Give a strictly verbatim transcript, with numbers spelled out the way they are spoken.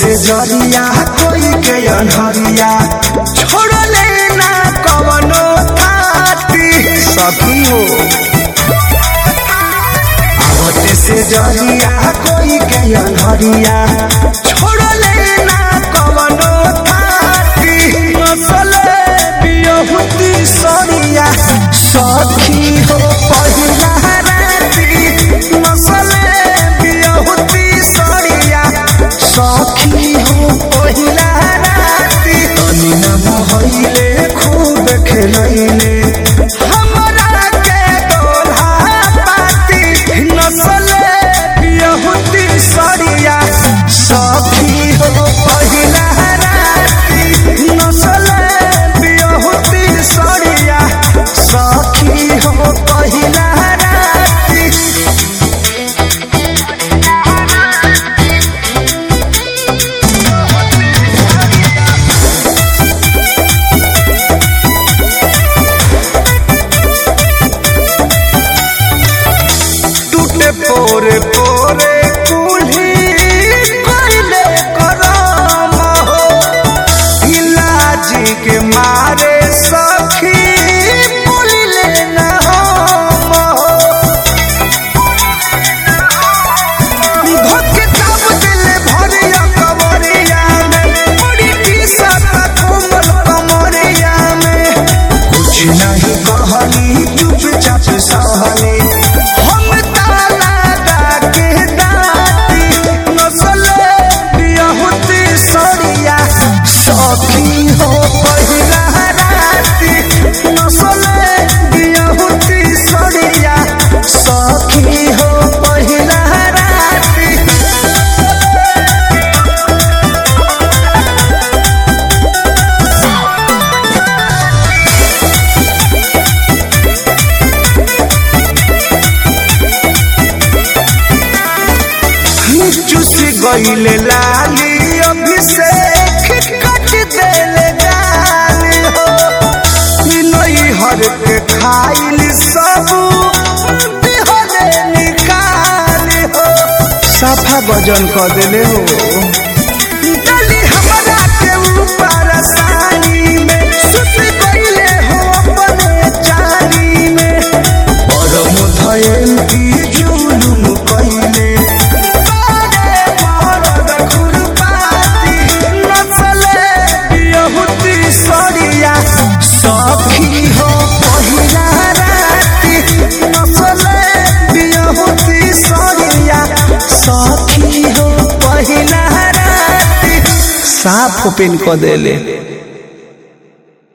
से जरिया कोई के अनहरिया छोड़ लेना कवनो थाती सखी हो आवते से जरिया कोई के अनहरिया छोड़ लेना कवनो थाती नसले बियहुती सरिया सखी हो पहिला राती नसले बियहुती सरिया सखी हो पहिला राती तनी न मोहइले खूब खेलइले हमरा के दोल्हा पाती नसले बियहुती सरिया सखी हो पहिला राती नसले बियहुती सरिया सखी हो पहिला राती पोरे पोरे कुल्ही कोइले करम हो इलाजी के मारे सखी बोलिले न हम हो धोके दाब दिले भरिया कमरिया में बड़ी टीसत कोमल कमरिया में कुछ नहीं कहली चुपचाप सहली सखी हो पहिला राती नसले बियहुती सरिया सखी हो पहिला राती चुस गइले लाली अभिषेक कट देले गाली हो नई हर के खाइल सब दिहले निकाली हो साफा वजन कर देले हो डली हमरा के ऊपर सानी में सुत गइले हो अपने चाली में परम धयल की जुलुम कइले सखी हो पहिला राती नसले बियहुती सरिया सखी हो पहिला राती साफ ओपन कर देले।